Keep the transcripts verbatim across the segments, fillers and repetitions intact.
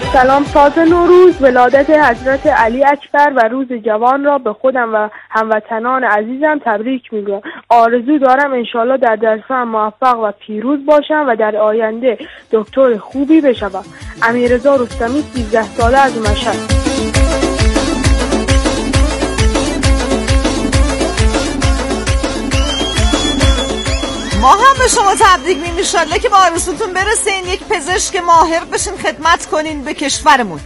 سلام. تاز نوروز ولادت حضرت علی اکبر و روز جوان را به خودم و هموطنان عزیزم تبریک میگم. آرزو دارم انشالله در درسم موفق و پیروز باشم و در آینده دکتر خوبی بشوم. امیررضا رستمی، سیزده ساله، از مشهد. ما هم به شما تبریک میگیم، ان شاءالله که به آرزوتون برسین، یک پزشک ماهر بشین، خدمت کنین به کشورمون.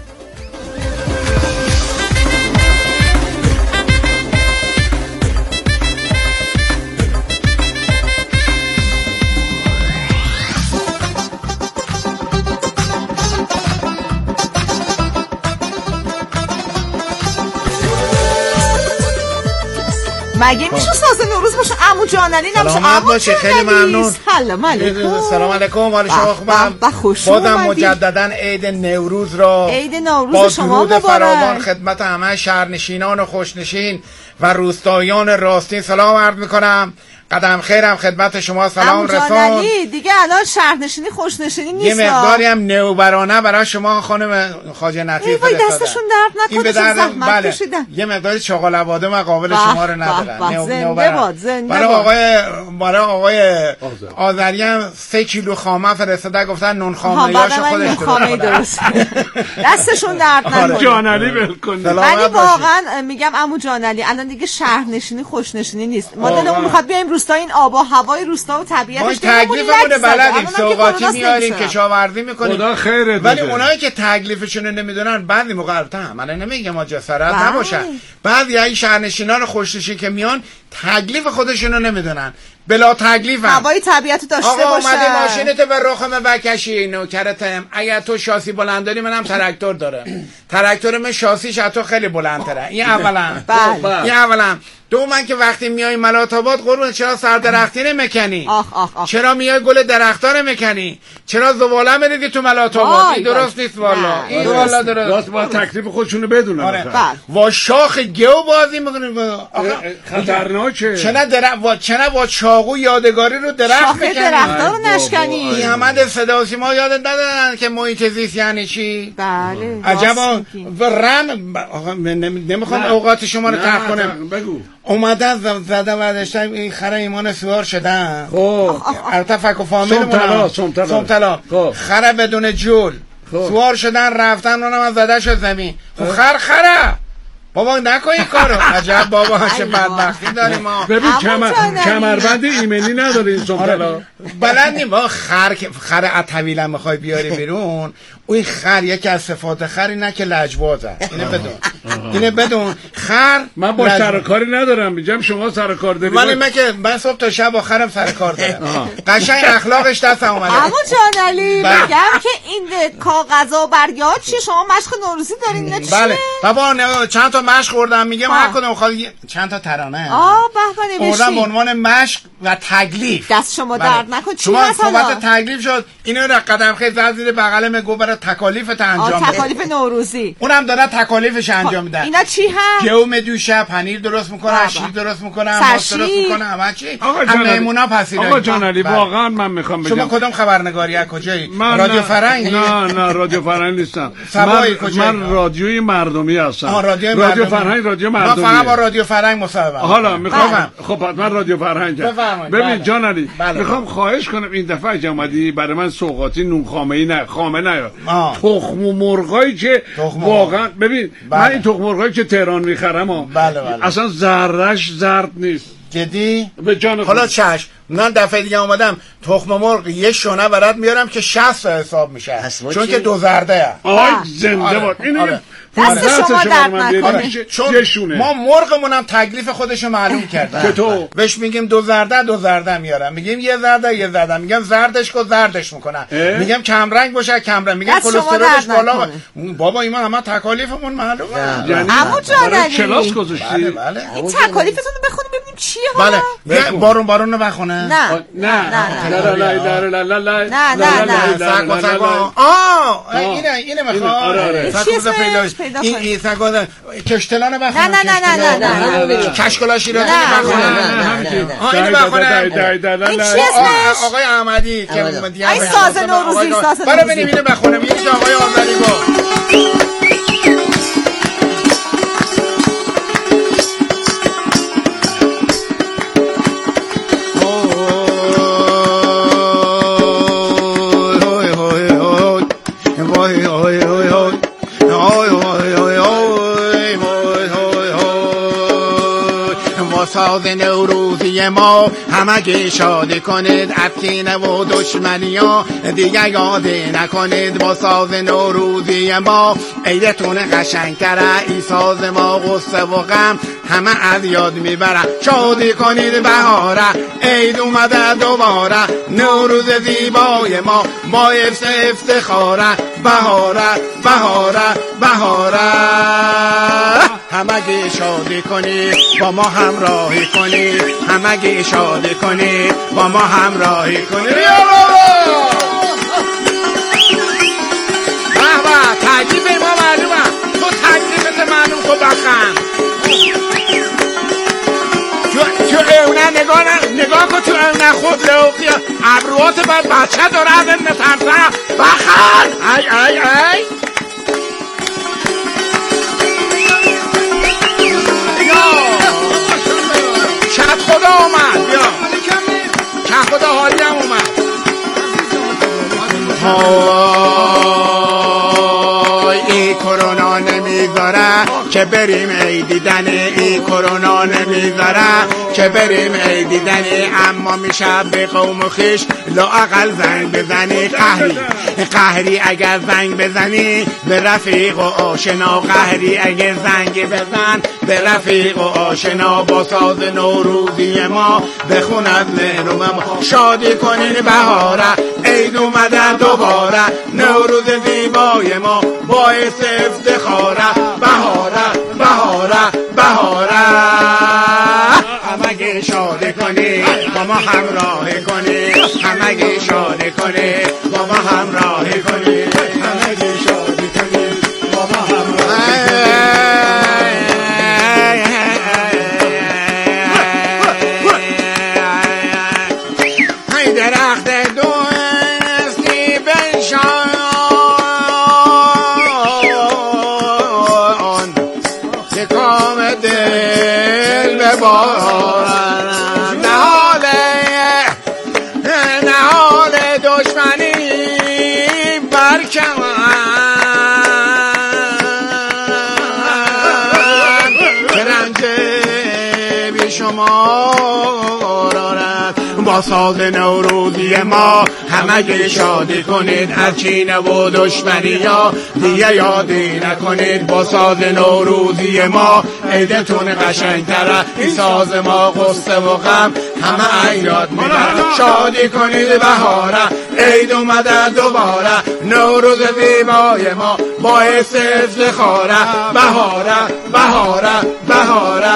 مگه میشه ساز نوروز باشه؟ عمو جانعلی نمیشه؟ سلامت باشه، خیلی ممنون. سلام علیکم. سلام علیکم، حال شما خوبم؟ بازم مجددا عید نوروز را عید نوروز شما مبارک. فراوان خدمت همه شهرنشینان و خوشنشین و روستاییان راستین سلام عرض میکنم. قدم خیرم خدمت شما سلام رسان. دیگه الان شهرنشینی خوشنشینی نیست. یه مقداری هم نوبرانه برای شما خانم خواجه نطیف فرستادم. دستشون درد نکنه، زحمت بله. کشیدن. یه مقداری چغال عباده مقابل شما رو ندارن. نو... زنده باد، زنده برای آقای برای آقای آذری هم سه کیلو خامه فرستاده، گفتن نون خامه‌اش خودش درست. دستشون درد نکنه. جانعلی ولکن. ولی واقعا میگم عمو جانعلی الان دیگه شهرنشینی خوشنشینی نیست. ما دلمون میخواد بیایم روستا، این آب و هوای روستا و طبیعتش تکلیفمون بلدیم، سوغاتی میاریم، کشاورزی میکنیم، خدا خیرت بده. ولی اونایی که تکلیفشون رو نمیدونن بعضی موقع البته من نمیگم ما جسارت نباشن، بعضی این شهرنشینان خوشنشین که میان تکلیف خودشون رو نمیدونن، بلا تکلیفن، هوای طبیعت داشته باشه. آقا اومده ماشینت به رخم بکشی، نوکرتم. اگر تو شاسی بلند داری، منم تراکتور دارم، تراکتور من شاسیش از تو خیلی بلندتره. این اولا. بله. این اولا. دومن که وقتی میای ملات آباد قربون، چرا سر درختی نمیکنی؟ آخ آخ آخ. چرا میای گل درختا نمیکنی؟ چرا زباله میریزی تو ملات آباد؟ این درست نیست والا. این والا درست. راست با تکلیف خودشونو بدونن. آره. وا شاخ گیو بازی میکنی. خطرناکه. چنا درخت وا چنا وا چاقو یادگاری رو درخت میکنی. درختا رو نشکنی. این همه صدا و سیما یادت ندادن که محیط زیست یعنی چی؟ بله. عجبا و رم نمیخوام اوقات شما رو تلخ کنم. بگو. اومدن زده وردشتن این خره ایمان سوار شدن. خب البته فک و فامیل سمتلا سمتلا سمتلا خره بدون جول سوار شدن، رفتن اونم از زده شد زمین. خب خر خره بابا نکن این کارو. عجب بابا چه بدبختی داریم ما. ببین کمر کمربند ایمنی نداره این سمتلا. بلد نیم با خر خر عطویلم میخوای بیاری بیرون. اوی خر یکی از صفات خر اینه که لجبازه. اینه بدون اینه بدون خر. من با سرکاری ندارم، میگم شما سرکار دارید. ولی من که من صبح تا شب با خرم سرکار دارم. قشنگ اخلاقش دست اومده. عمو جانعلی میگم که این کاغذا و برگه‌ها چیه؟ شما مشق نوروزی دارین نه چیه؟ بله بابا چند تا مشق خوردم، میگم هر کدوم میخواد چند تا ترانه. آه به به نوشتی. به عنوان مشق و تکلیف. دست شما درد نکنه. چی هست حالا؟ صحبت تکلیف شد. اینو را قدم خیلی زد زیر بغلم گفت برای تکالیفت انجام بده. تکالیف نوروزی. اونم داره تکالیفش انجام میده. اینا چی هست؟ گیوم دوشه، پنیر درست میکنه، شیر درست میکنه، ماست درست میکنه، همه چی. هم میمونا پذیرایی. آقا جانعلی واقعا من میخوام بگم شما کدوم خبرنگاری از کجایی؟ رادیو فرنگ؟ نه نه رادیو فرنگ نیستم. من من رادیوی مردمی هستم. رادیو رادیو فرهنگ رادیو مردمی. من فقط با رادیو فرهنگ مصاحبه. حالا میخوام خب من رادیو فرهنگم. ببین جانعلی میخوام خواهش کنم این دفعه که اومدی برای من سوغاتی نون خامه‌ای نه خامه نه تخم و مرغایی که واقعا ببین من این تخم مرغایی که تهران میخرم اصلا ذره‌اش زرد نیست. جدی؟ به جان حالا چشم من دفعه دیگه اومدم تخم مرغ یه شونه برات میارم که شصت حساب میشه چون که دو زرده آی زنده باد اینو دست شما درد نکنه. چون ما مرغمونم تکلیف خودشو معلوم کردیم. چطور؟ بهش میگیم دو زرده دو زرده میارم، میگیم یه زرده یه زرده، میگم زردش کو زردش میکنن، میگم کم رنگ باشه کم رنگ، میگم کلسترولش بالا. بابا اینا همه تکالیفمون معلومه. عمو جانعلی کلاس گذاشتی؟ بله بله. این تکالیفتون رو بخونیم ببینیم چیه حالا. بله بارون بارون رو بخونه. نه نه نه لا لا لا لا لا نه نه نه ساکو ساکو آه اینه اینه میخواد ساکو پیدا این این ساکو کشتلانه بخونه. نه نه نه نه نه کشکلاشی رو بخونه. آه اینو بخونه. این چی اسمش؟ آقای احمدی که این ساز نوروزی ساز. برو ببینیم اینو بخونم. یه آقای آذری با وای وای وای وای وای وای ساز نوروزی ما همگی شادی کنید، افکینه و دشمنی ها دیگه یادی نکنید. با ساز نوروزی ما عیدتون قشنگتره، ای ساز ما غصه و غم همه از یاد میبره. شادی کنید بهاره، عید اومده دوباره، نوروز زیبای ما باعث افتخاره. بهاره بهاره بهاره همگی شادی کنید، با ما همراهی کنید، همگی شادی کنید، با ما همراهی کنید. بابا تکلیف ما معلومه، تو تکلیفت معلوم، تو بخند تو اونه نگاه نگاه کن، تو اونه خود لوقی ابروات باید بچه داره ازت نترسه. بخند ای ای ای شد خدا اومد، بیا شد خدا حالی هم اومد. های ای کرونا نمیذاره که بریم عید دیدن، ای کرونا نمیذاره که بریم عید دیدن، اما میشه به قوم و خویش لااقل زنگ بزنی. قهری قهری اگر زنگ بزنی به رفیق و آشنا، قهری اگر زنگ بزن به رفیق و آشنا. با ساز نوروزی ما بخون از مهر ما، شادی کنین بهاره، عید اومده دوباره، نوروز زیبای ما باعث افتخاره. بهاره بهاره بهاره همگی شادی کنی، با ما همراهی کنی، همگی شادی کنی، با ما همراهی کنی، همگی شادی کنی، با ما همراهی کنی. های درخت دوستی بنشان، کام دل ببارن، نهال نهال دشمنی برکن، رنج بی شمار آرد. با ساز نوروزی ما همگی شادی کنید، از کینه و دشمنی ها دیگه یادی نکنید. با ساز نوروزی ما عیدتون قشنگتره، این ساز ما غصه و غم همه یاد میبره. شادی کنید بهاره، عید اومده دوباره، نوروز زیبای ما باعث افتخاره. بهاره بهاره بهاره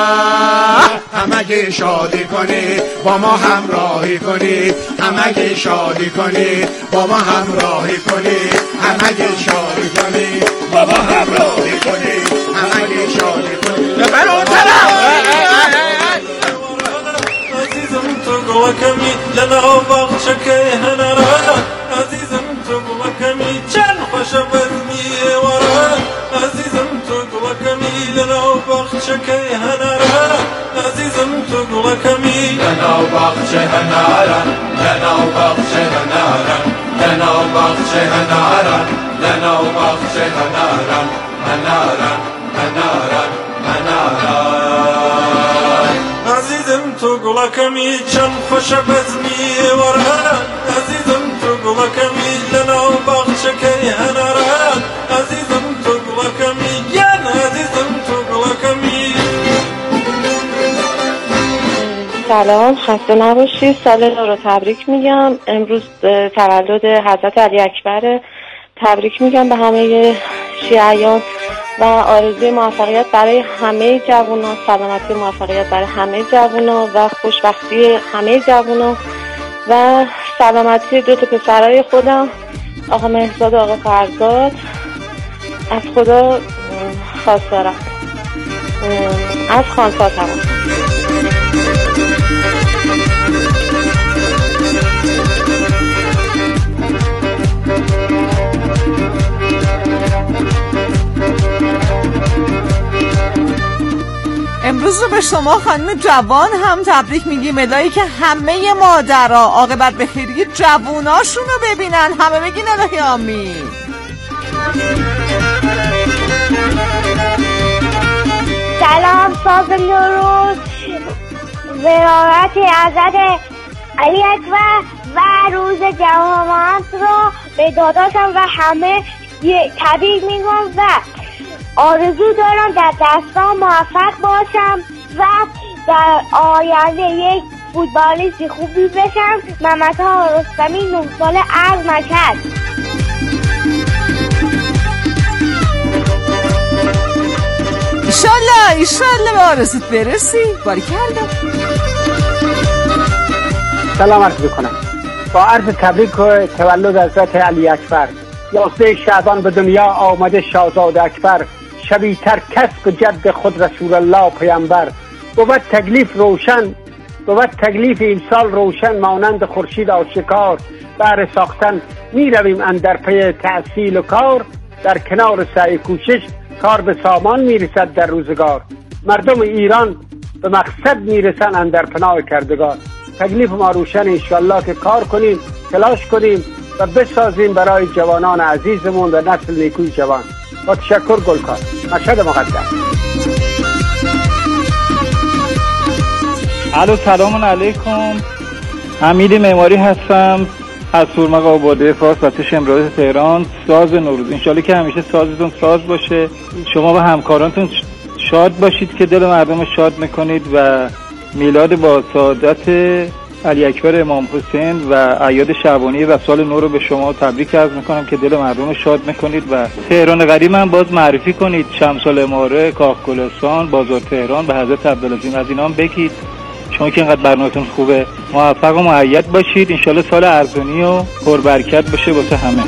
همگی شادی کنید، با ما همراهی کنید، همگی شادی کنید، با ما همراهی کنید، همگی شادی کنید، با ما همراهی کنید، همگی شادی کنید. ببر اون طرف عزیزم تو گلکمی لنا باغچکه هنرانا، عزیزم تو گلکمی چند خوش بزمی ورا، عزیزم تو گلکمی لنا باغچکه هنرانا، عزیزم تو گلکمی لنا باغچه هنارا، لنا باغچه هنارا، لنا باغچه هنارا، لنا باغچه هنارا، هنارا هنارا هنارا. عزیزم تو گلکمی چند خوش بزمی ورا، عزیزم تو گلکمی لنا باغچکه هنارا، عزیزم تو گلکمی یان، عزیزم تو گلکمی. سلام، خسته نباشید. سال نو رو تبریک میگم. امروز تولد حضرت علی اکبر. تبریک میگم به همه شیعیان و آرزوی موفقیت برای همه جوونا، سلامتی موفقیت برای همه جوونا و خوشبختی همه جوونا و سلامتی دو تا پسرای خودم، آقا مهرزاد و آقا فرزاد. از خدا خواستارم، از خانسا تمام. امروز رو به شما خانم جوان هم تبریک میگیم، الهی که همه مادرها عاقبت به خیری جووناشون رو ببینن. همه بگین الهی آمین. سلام صاحب نوروز، ولایت حضرت علی اکبر و روز جوانان رو به داداشم و همه تبریک میگم و آرزو دارم در درسام موفق باشم و در آینده یک فوتبالیستی خوبی بشم. ممتا رستمی، نه ساله، از مشهد. ایشالله ایشالله به آرزوت برسی. باریکلا. سلام عرض میکنم با عرض تبریک و تولد حضرت علی اکبر. یازده شعبان به دنیا آمده شاهزاده اکبر، شبیه تر کسب جد خود رسول الله پیامبر. بود تکلیف روشن بود تکلیف این سال روشن، مانند خورشید آشکار. بهر ساختن می رویم اندر پی تحصیل و کار، در کنار سعی کوشش کار به سامان می رسد در روزگار. مردم ایران به مقصد می رسن اندر پناه کردگار. تکلیف ما روشن، انشالله که کار کنیم، تلاش کنیم و بسازیم برای جوانان عزیزمون و نسل نیکوی جوان. با تشکر گلکار، مشهد مقدس. الو سلام علیکم، حمید معماری هستم از سورمق آباده فارس و تش امروز تهران. ساز نوروز انشالله که همیشه سازتون ساز باشه، شما و همکارانتون شاد باشید که دل مردم شاد میکنید و میلاد با سعادت علی اکبر امام حسین و اعیاد شعبانی و سال نو رو به شما تبریک عرض میکنم که دل مردم شاد میکنید و تهران قدیم هم باز معرفی کنید، شمس الاماره، کاخ گلستان، بازار تهران، به حضرت عبدالعظیم از اینا هم بگید، شما که اینقدر برنامه‌تون خوبه. موفق و مؤید باشید، انشالله سال ارزانی و پربرکت باشه واسه همه.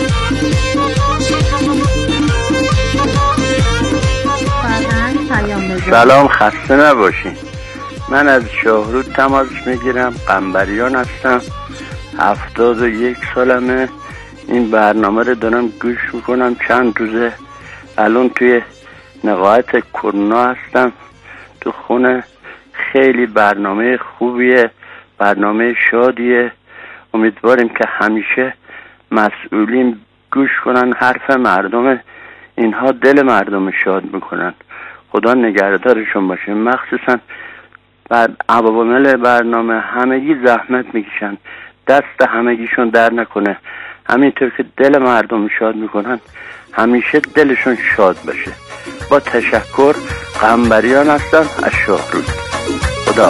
سلام، خسته نباشین. من از شاهرود تماس میگیرم، قنبریان هستم، هفتاد و یک سالمه. این برنامه رو دارم گوش میکنم چند روزه. الان توی نقاهت کرونا هستم تو خونه. خیلی برنامه خوبیه، برنامه شادیه. امیدواریم که همیشه مسئولین گوش کنن حرف مردم، اینها دل مردم شاد میکنن. خدا نگهدارشون باشه. مخصوصا بعد عوامل برنامه همگی زحمت میکشن، دست همگیشون در نکنه. همینطور که دل مردم شاد میکنن همیشه دلشون شاد باشه. با تشکر، قنبریان هستم از شاهرود. خدا.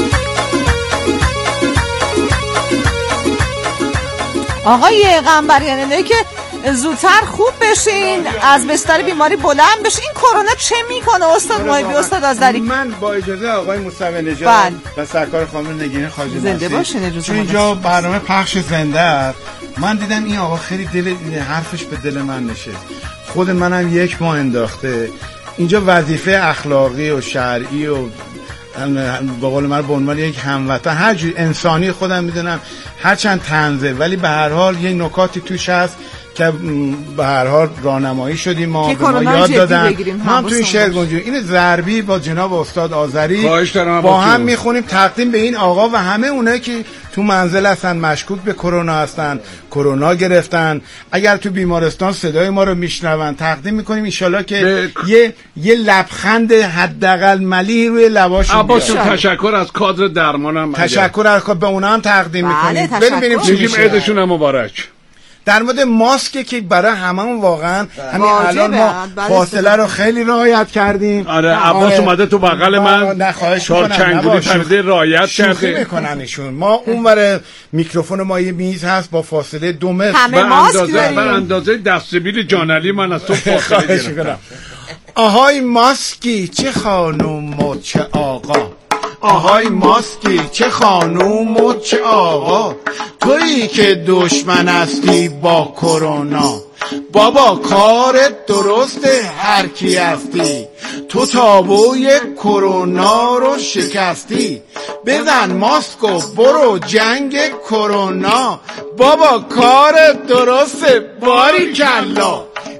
آقای قنبریان، اینه که زودتر خوب بشین، از بستر بیماری بلند بشین. این کرونا چه میکنه استاد محبی، استاد آذری؟ من با اجازه آقای مصطفی نژاد و سرکار خانم نگین خواجه زنده باشین اجازه. چون اینجا برنامه پخش زنده است، من دیدم این آقا خیلی دل حرفش به دل من نشه. خود منم یک ماه انداخته اینجا وظیفه اخلاقی و شرعی و به قول من به عنوان یک هموطن هر جور انسانی خودم میدونم هرچند طنزه، ولی به هر حال یه نکاتی توش هست که به هر حال راهنمایی شدیم، ما به ما یاد دادن. ما هم تو این شعر گنجون این ضربی با جناب استاد آذری با هم میخونیم تقدیم به این آقا و همه اونایی که تو منزل هستن، مشکوک به کرونا هستن، کرونا گرفتن، اگر تو بیمارستان صدای ما رو میشنون، تقدیم میکنیم ان شاءالله که ب... یه یه لبخند حداقل ملی روی لباشون بیاد. تشکر از کادر درمانم، تشکر از به اونها هم تقدیم میکنیم. بریم ببینیم چی میشه. عیدشون مبارک. در مورد ماسک که برای هممون واقعا همین الان ما فاصله رو خیلی رعایت کردیم. آره عباس اومده تو بغل من، نه خواهش چهار کنگوری پرده رعایت کرده. میکنن ایشون. ما اونور میکروفون ما یه میز هست با فاصله دو متر، همه ماسک داریم. بر اندازه دستبیل جانعلی من از تو فاصله گرفتم. آهای ماسکی چه خانوم و چه آقا، آهای ماسکی چه خانوم و چه آقا، تویی که دشمن هستی با کرونا، بابا کارت درسته هر کی هستی، تو تابوی کرونا رو شکستی، بزن ماسک و برو جنگ کرونا، بابا کارت درسته باریکلا،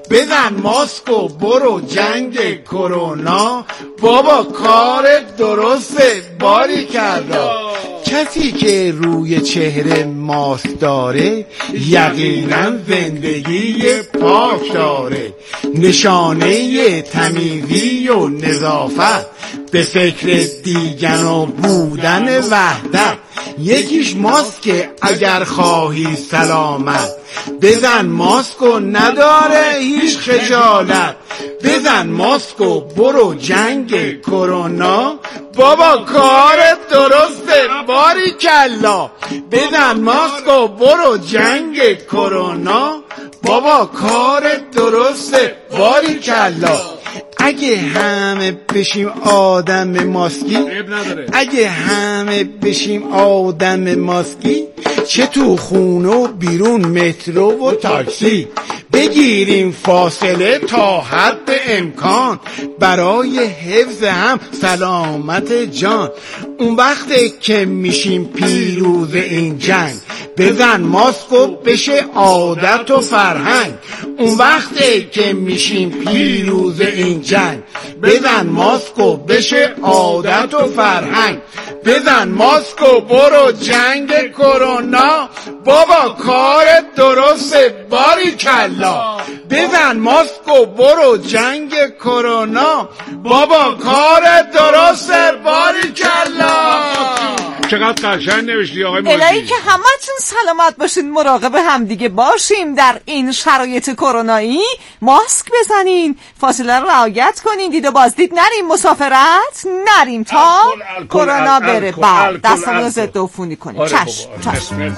بزن ماسک و برو جنگ کرونا. بابا کار درسته باریکلا. کسی که روی چهره ماسک داره یقینا زندگی پاک داره. نشانه تمیزی و نظافت به فکر دیگن و بودن وحدت. یکیش ماسک اگر خواهی سلامت. بزن ماسک و نداره هیچ خجالت. بزن ماسک و برو جنگ کرونا. بابا کار درسته باریکلا. بزن ماسک و برو جنگ کرونا. بابا کار درسته باریکلا. اگه همه بشیم آدم ماسکی، اگه همه بشیم آدم ماسکی، چه تو خونه و بیرون مترو و تاکسی، بگیریم فاصله تا حد امکان برای حفظ هم سلامت جان. اون وقته که میشیم پیروز این جنگ، بزن ماسک و بشه عادت و فرهنگ. اون وقته که میشیم پیروز این جنگ، بزن ماسک و بشه عادت و فرهنگ. بزن ماسک و برو جنگ کرونا. بابا کار درسته باریکلا. بزن ماسک و برو جنگ کرونا. بابا کار درسته باریکلا. چقدر قشنگ نوشتی آقای موجی. الهی که همتون سلامت باشین، مراقب همدیگه باشیم در این شرایط کرونایی. ماسک بزنین، فاصله رو رعایت کنین، دید و بازدید نریم، مسافرت نریم تا کرونا بره. بعد دستمون رو ضد عفونی کنیم. چشم چشم.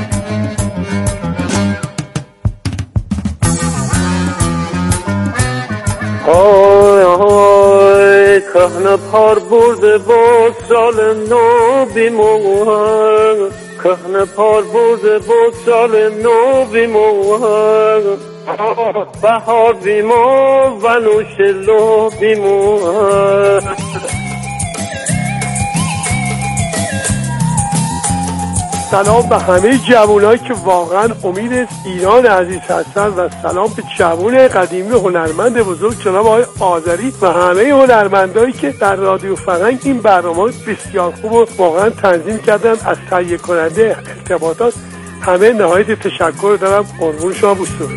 آی آی کهنه پار برده با سال نو بیمون. کهنه پار برده با سال نو بیمون. بهار بیمون و نوشلو بیمون. سلام به همه جوانایی که واقعا امید ایران عزیز هستن و سلام به جوان قدیمی هنرمند بزرگ جناب آقای آذری و همه هنرمندایی که در رادیو فرهنگ این برنامه بسیار خوب و واقعا تنظیم کردن. از تهیه کننده ارتباطات همه نهایت تشکر دارم. قربون شما بوستون.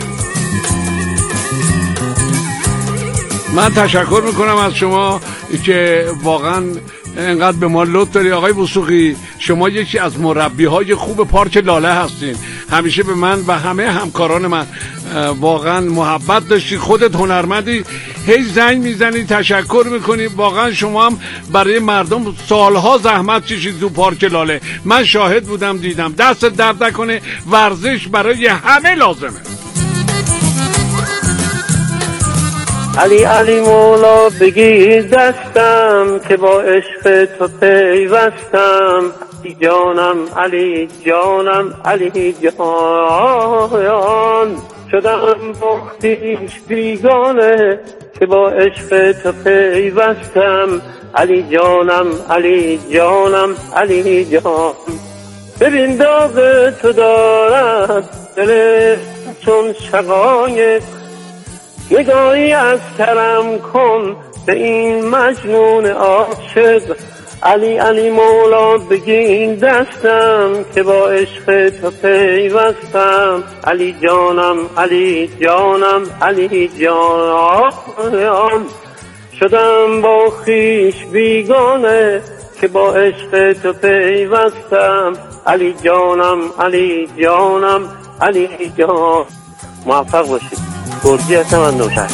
من تشکر میکنم از شما که واقعا انقدر به ما لطف داری. آقای وثوقی شما یکی از مربی های خوب پارک لاله هستین. همیشه به من و همه همکاران من واقعا محبت داشتی. خودت هنرمندی، هی زنگ میزنی، تشکر میکنی. واقعا شما هم برای مردم سالها زحمت کشید تو پارک لاله. من شاهد بودم، دیدم. دست درد نکنه. ورزش برای همه لازمه. علی علی مولا بگیر دستم که با عشق تو پیوستم. علی جانم علی جانم علی جان. شدم بختیش بیگانه که با عشق تو پیوستم. علی جانم علی جانم علی جان. ببین داغ تو دارد دل چون شقایق. نگاهی از کرم کن به این مجنون عاشق. علی علی مولا بگیر دستم که با عشق تو پیوستم. علی جانم علی جانم علی جان. شدم با خیش بیگانه که با عشق تو پیوستم. علی جانم علی جانم علی جان. موفق باشید. گرجی هستم از نوشهر.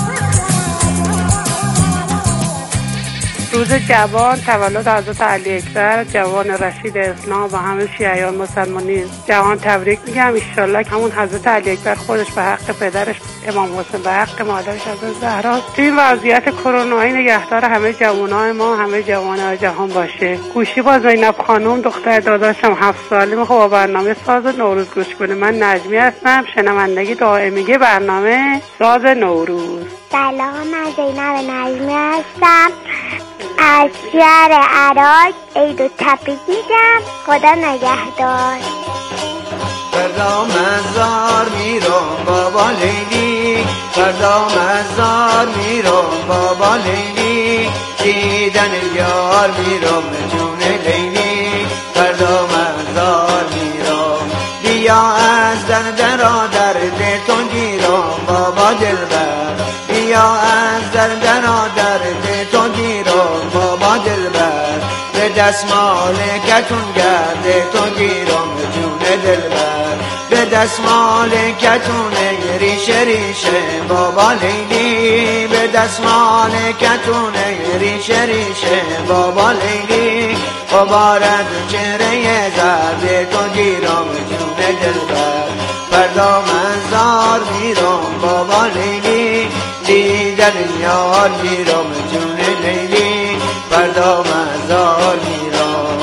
روز جوان تولد حضرت علی اکبر، جوان رشید اسلام و همه شیعیان مسلمانی جوان تبریک میگم. انشالله که همون حضرت علی اکبر خودش به حق پدرش امام حسین به حق مادرش حضرت زهرا توی این وضعیت کرونایی نگهدار همه جوانای ما، همه جوانای جهان باشه. گوشی با زینب خانم دختر داداشم هفت ساله میخوام با برنامه ساز نوروز گوش کنه. من نجمی هستم، شنوندگی دائمیه برنامه ساز نوروز. سلام، من زینب نجمی هستم از شهر عراق. عید و تبریک میگم. خدا نگهدار. فردا مزار میرم بابا لیلی، فردا مزار میرم بابا لیلی، دیدن یار میرم جون لیلی، فردا مزار میرم. بیا از در درا درد تو گیرم بابا دلبر، بیا از در درا درد تو گیرم بابا دلبر، به دستمال کتون گرد تو گیرم جون دلبر، به دستمال کتون ریشه ریشه بابا لیلی، به دستمال کتون ریشه ریشه بابا لیلی، غبارت چهره زرد تو گیرم جون دلبر، فردا مزار میرم بابا لیلی، دیدن یار میرم جون لیلی، فردا مزار میرم.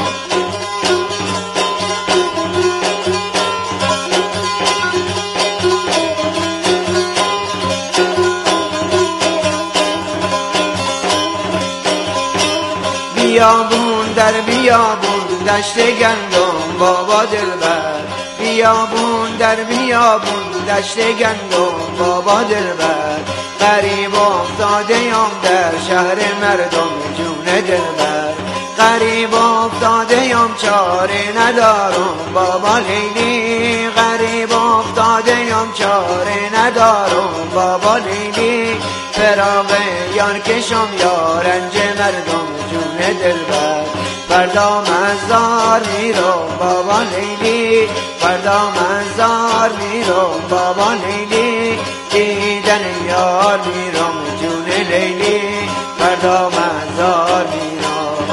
بیابون در بیابون دشت گندم بابا دلبر، بیابون در بیابون دشت گندم بابا دلبر، غریب افتاده‌ام در شهر مردم جون دلبر، غریب افتاده‌ام چاره ندارم بابا لیلی، غریب افتاده‌ام چاره ندارم بابا لیلی، فراق یار کشم یا رنج مردم جون دلبر، فردا مزار میرم بابا لیلی، فردا مزار میرم بابا لیلی، دیدن یار میرم جون لیلی، فردا مزار میرم.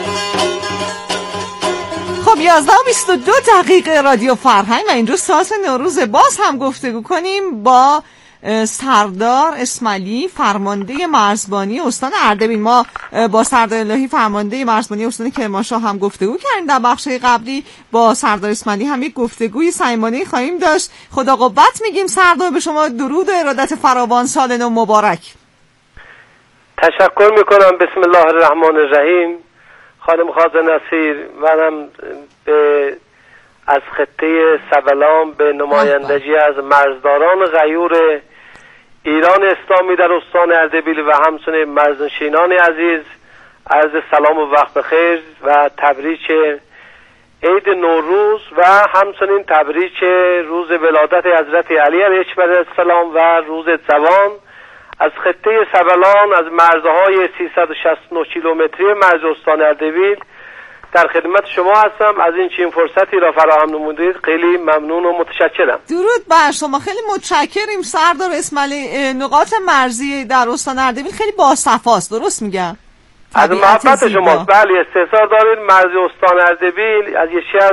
خب یازده و بیست و دو دقیقه رادیو فرهنگ و اینجا ساعت نوروز. باز هم گفتگو کنیم با سردار اسماعیلی، فرمانده مرزبانی استان اردبیل. ما با سردار الهی فرمانده مرزبانی استان کرمانشاه هم گفتگو کردیم در بخش قبلی، با سردار اسماعیلی هم یک گفتگوی صمیمانه خواهیم داشت. خدا قوت میگیم سردار، به شما درود و ارادت فراوان، سال نو مبارک. تشکر میکنم. بسم الله الرحمن الرحیم. خانم خازن نصیر، منم به از خطه سبلان به نمایندگی از مرزداران غیور ایران اسلامی در استان اردبیل و همچنین مرزنشینان عزیز عرض سلام و وقت بخیر و تبریک عید نوروز و همچنین تبریک روز ولادت حضرت علی علیه السلام و روز جوان از خطه سبلان، از مرزهای سیصد و شصت و نه کیلومتری مرز استان اردبیل در خدمت شما هستم. از این چین فرصتی را فراهم نمودید خیلی ممنون و متشکرم. درود بر شما، خیلی متشکریم سردار اسماعیلی. نقاط مرزی در استان اردبیل خیلی باصفاست، درست میگم؟ از محبت شماست. بله، استحضار دارید. مرز استان اردبیل از یکی از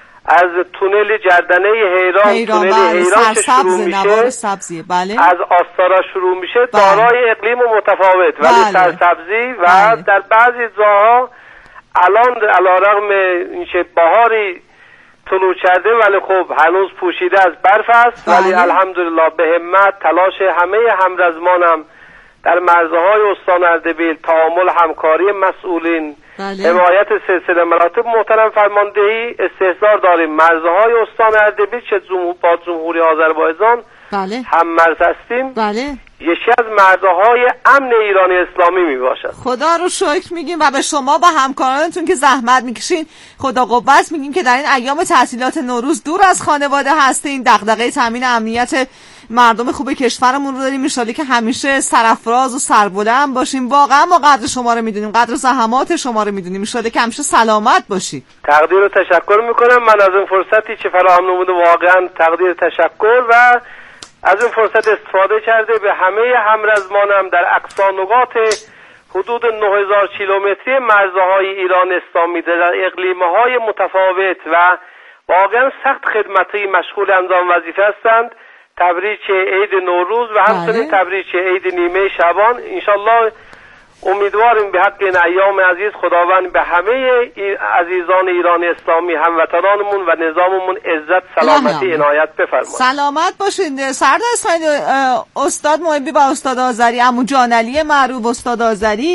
از تونل جردنه حیران، حیران تونل بله. حیران که شروع میشه سبزیه. بله. از آستارا شروع میشه، بله. دارای اقلیم متفاوت ولی بله. سرسبزی و بله. در بعضی جاها الان علیرغم اینکه بهاری طلوع کرده ولی خب هنوز پوشیده از برف است، ولی الحمدلله به همت تلاش همه همرزمانم در مرزهای استان اردبیل، تعامل همکاری مسئولین، بله. حمایت سلسله مراتب محترم فرماندهی، استحضار داریم مرزهای استان اردبیل چه با جمهوری آذربایجان بله. هم مرز هستیم، بله. یکی از مرزهای امن ایران اسلامی می باشد. خدا رو شکر میگیم و به شما و همکارانتون که زحمت میکشین خدا قوت میگیم که در این ایام تعطیلات نوروز دور از خانواده هستین، دغدغه تامین امنیت مردم خوب کشورمون رو داریم. ان شاءالله که همیشه سرافراز و سربلند باشیم. واقعا ما قدر شما رو میدونیم، قدر زحمات شما رو میدونیم. ان شاءالله که همیشه سلامت باشید. تقدیر و تشکر میکنم. من از این فرصتی که فراهم نموده واقعا تقدیر تشکر و از این فرصت استفاده کرده به همه همرزمانم در اقصا نقاط حدود نه هزار کیلومتری مرزهای ایران اسلامی در اقلیم‌های متفاوت و واقعا سخت خدمتی مشغول انجام وظیفه هستند. تبریک عید نوروز و همچنین تبریک عید نیمه شعبان. انشالله امیدواریم به حق این ایام عزیز خداوند به همه عزیزان ایران اسلامی هموطنانمون و نظاممون عزت سلامتی عنایت بفرماید. سلامت باشید. سردار اسماعیلی، استاد محبی و استاد آذری، عمو جان علی معروف، استاد آذری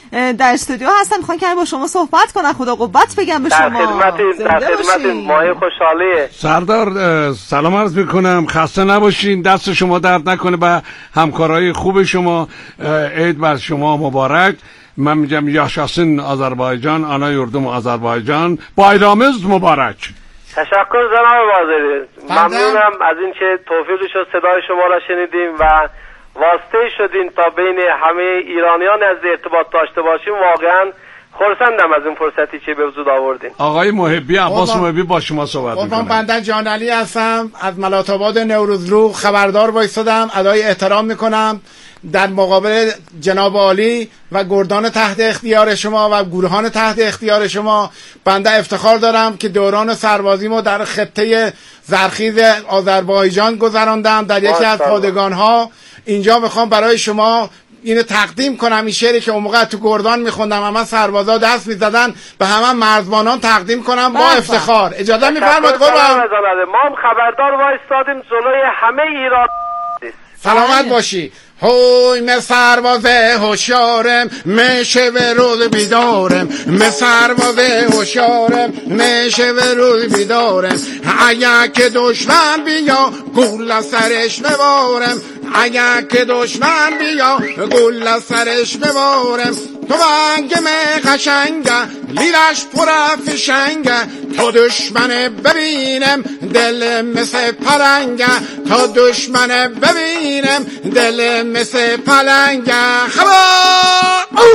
در استودیو هستن، میخوان که با شما صحبت کنن. خدا قوت بگم به شما. در خدمتین، در خدمتین. ماه خوشحالیه. سردار سلام عرض میکنم، خسته نباشین، دست شما درد نکنه به همکارای خوب شما. عید بر شما مبارک. من میگم یاشاسین آذربایجان، آنا یردم آذربایجان، بایرامز مبارک. تشکر جناب وزیر، ممنونم از این که توفیقی شد صدای شما را شنیدیم و واسطه شدین تا بین همه ایرانیان از ارتباط داشته باشیم. واقعا خرسندم از این فرصتی که به وجود آوردین. آقای محبی، عباس محبی با شما صحبت می‌کنم. بنده جان علی هستم از ملات آباد نوروزلو، خبردار وایسادم، ادای احترام میکنم در مقابل جناب عالی و گردان تحت اختیار شما و گروهان تحت اختیار شما. بنده افتخار دارم که دوران سربازیمو در خطه زرخیز آذربایجان گذراندم در یکی از پادگان‌ها. اینجا میخوام برای شما اینو تقدیم کنم، این شعری که اون موقع تو گردان میخوندم، همه سربازا دست میزدن، به همه مرزبانان تقدیم کنم با افتخار. اجازه میفرمایید قربان؟ ما هم خبردار وایستادیم جلوی همه ایران. سلامت باشی. هوی می سربازه هوشیارم، میشه به روز بیدارم، می سربازه هوشیارم، میشه به روز بیدارم. اگر که دشمن بیا گول سرش ببارم، اگر که دشمن بیا گول سرش ببارم. تو بنگم قشنگه لیرش پر فشنگه، تا دشمن ببینم دل مثل پلنگه، تا دشمن ببینم دل مثل پلنگه. خبر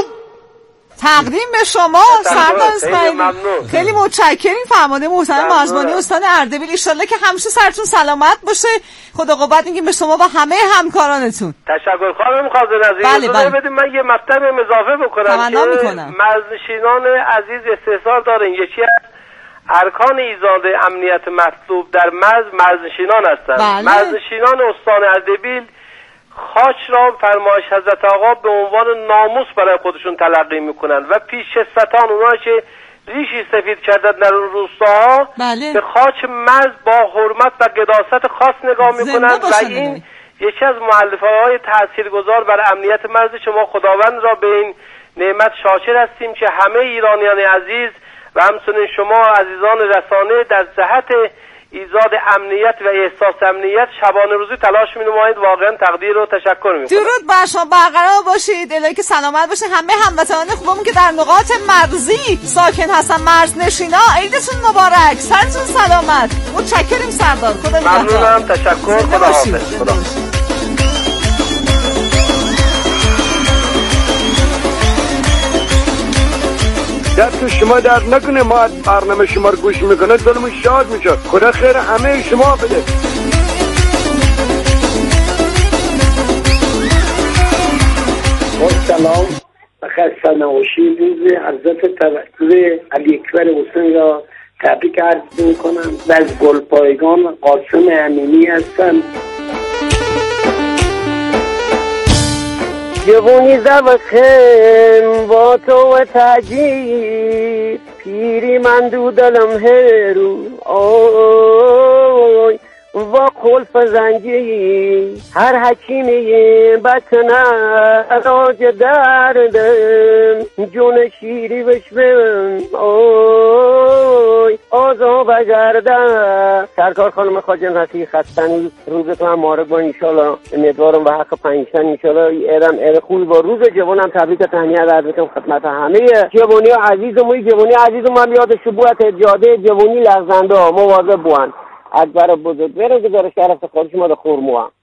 تقدیم به شما سردار اسماعیلی، خیلی متشکریم. فرمانده محترم مرزبانی استان اردبیل، ان شاءالله که همیشه سرتون سلامت باشه. خدا قوت میگیم به شما و همه همکارانتون. تشکر خانم خازن عزیز. بله بله. بدیم من یه مطلب اضافه بکنم که مرزنشینان عزیز استحضار دارن. یکی از ارکان ایجاد امنیت مطلوب در مرز مرزنشینان هستند. بله. مرزنشینان استان اردبیل خاک را فرمایش حضرت آقا به عنوان ناموس برای خودشون تلقی میکنن و پیشستان اونها که ریشی سفید کردن در اون روستاها بله. به خاک مرز با حرمت و قداست خاص نگاه میکنن و این یکی از مؤلفه های تاثیرگذار بر امنیت مرز شما. خداوند را به این نعمت شاکر هستیم که همه ایرانیان عزیز و همچنین شما عزیزان رسانه در جهت ایجاد امنیت و احساس امنیت شبانه روزی تلاش می‌نمایید. واقعا تقدیر و تشکر می‌کنم. درود بر شما، برقرار باشید، الهی که سلامت باشید. همه هموطنان خوبمون که در نقاط مرزی ساکن هستن، مرزنشینا، عیدتون مبارک، سرتون سلامت. متشکریم سردار. خدا نگهدار. ممنونم، تشکر. خدا حافظ. خدا دست شما در نکنه، ما برنامه شما رو گوش میکنه دلمون شاد میشه. خدا خیر همه شما بده. سلام و خسته نباشید. روز حضرت تولد علی اکبر حسین را تبریک عرض میکنم و از گلپایگان قاسم امینی هستم. جوانی زبخم با تو و تجیب، پیری من دو دلم هرو آی و خلف زنجی هر حکیمی بکنه راج دردم جون شیری بشبم آی آزا بگردم. سرکار خانم خاجن هستی خستنی، روزتون هم مبارک با انشالله. امیدوارم به حق پنجشن انشالله ایرم ایر خوبی با روز جوانم تبریک و تهنیت عرض میکنم خدمت همه جوانی عزیزم. و جوانی عزیزم هم یاد شبوهت جاده جوانی لغزنده ها مواظب بوان. اکبر بزرگ برم که داره شرف خودش ما ده خورمو هم.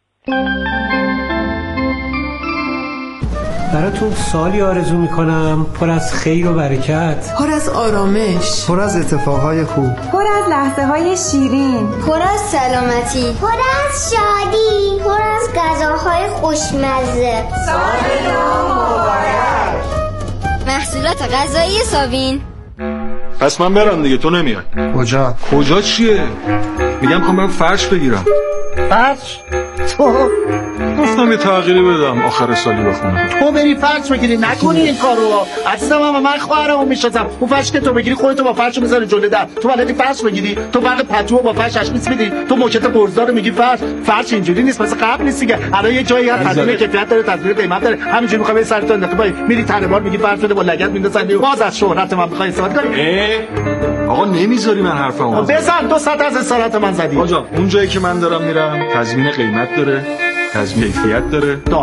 براتون سالی آرزو میکنم پر از خیر و برکت، پر از آرامش، پر از اتفاقهای خوب، پر از لحظه های شیرین، پر از سلامتی، پر از شادی، پر از غذاهای خوشمزه. سال نو مبارک. محصولات غذایی ساوین. پس من برم دیگه، تو نمیای. کجا؟ کجا چیه؟ میگم خواهم من فرش بگیرم. فرش تو گفتم یه تغییری بدم آخر سالی بخونم. تو بری فرش بگیری نکنی این کارو. عزیزم من من خواهرمو میشناسم. اون فرش که تو بگیری خودت با فرش میذاری جلوی در. تو بلدی فرش بگیری؟ تو فرق پتو با فرش اشمیس میدی؟ تو موکت برزدار میگی فرش. فرش اینجوری نیست مثل قبل نیست دیگه. الان یه جایی هست تضمین کیفیت داره، تضمین قیمت داره. همینجوری میخوای سر تو انداختی باید میری تنبار میگی فرش بده با لگد میندازن. باز از شهرت من میخوای استفاده کنی؟ آقا نمیذاری من حرفمو بزن. دو ساعت از استراحت من زدی. آقا اون جایی که من دارم میرم تضمین قیمت داره، تضمین کیفیت داره.